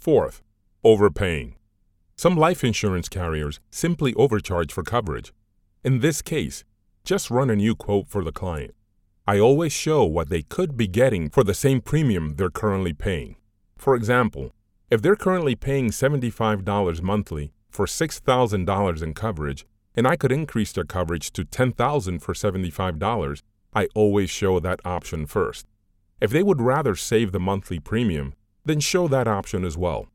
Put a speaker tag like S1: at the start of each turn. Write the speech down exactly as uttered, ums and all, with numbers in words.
S1: Fourth, overpaying. Some life insurance carriers simply overcharge for coverage. In this case, just run a new quote for the client. I always show what they could be getting for the same premium they're currently paying. For example, if they're currently paying seventy-five dollars monthly for six thousand dollars in coverage, and I could increase their coverage to ten thousand dollars for seventy-five dollars, I always show that option first. If they would rather save the monthly premium, then show that option as well.